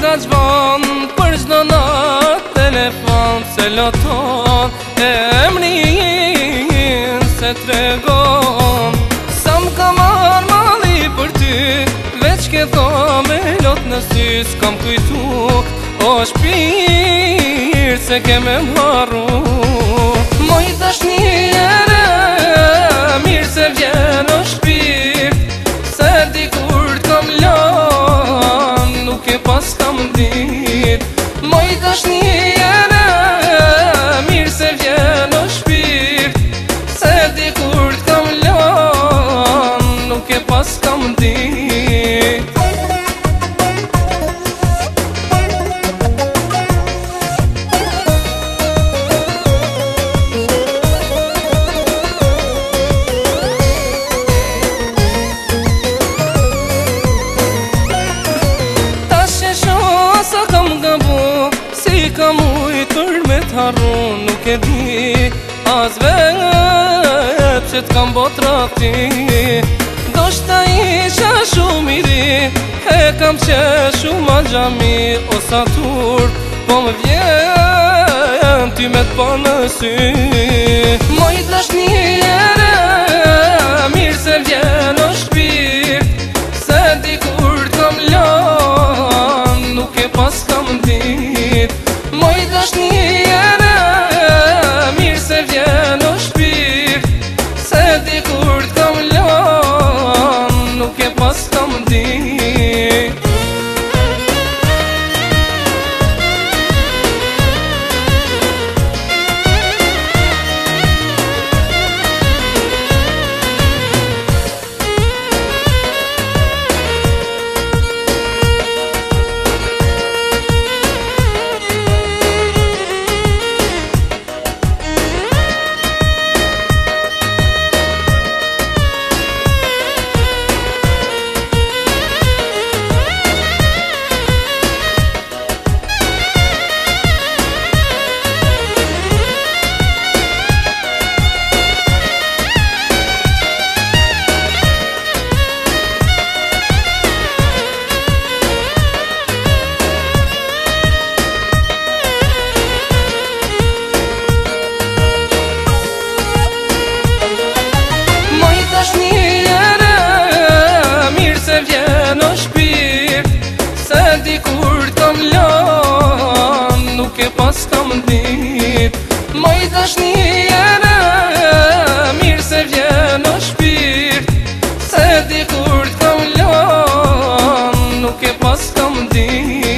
ka gjvan për gjdo nat telefon se loton emrin se tregon. Sa m'ka marr malli për ty, veç ke thon me lot në sy, s'kam kujtu o shpirt se ke me m'harru. Moj dashnijere, mirë se vjen o shpirt, se dikur t'kam lan, nuk e pas kam dit. Moj dashnijere, mirë se vjen o shpirt, se dikur t'kam lan, nuk e pas kam dit. Kam ujtur me t'harru, nuk e di as vetë që t'kam bot rati. Do shta isha shumë i ri, e kam qeshu ma gjami o satur, po më vjen ty me t'pa në sy. Moj dashnijere, mirë se vjen o shpirt, se dikur t'kam lan, nuk e pas kam dit. Moj dashnijere, mirë se vjen o shpirt, se dikur t'kam lan, nuk e pas kam dit. Dikur t'kam lan, nuk e pas kam dit. Moj dashnijere, mirë se vjen o shpirt, se dikur t'kam lan, nuk e pas kam dit.